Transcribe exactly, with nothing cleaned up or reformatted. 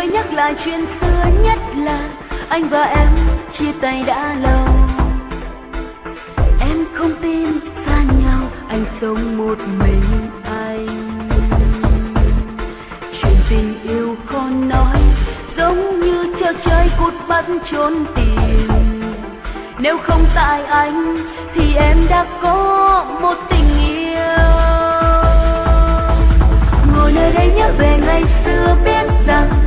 tôi nhắc lại chuyện xưa, nhất là anh và em chia tay đã lâu. Em không tin xa nhau, anh sống một mình anh. Chuyện tình yêu khó nói, giống như treo trời cút bắt trốn tìm. Nếu không tại anh thì em đã có một tình yêu. Ngồi nơi đây nhớ về ngày xưa, biết rằng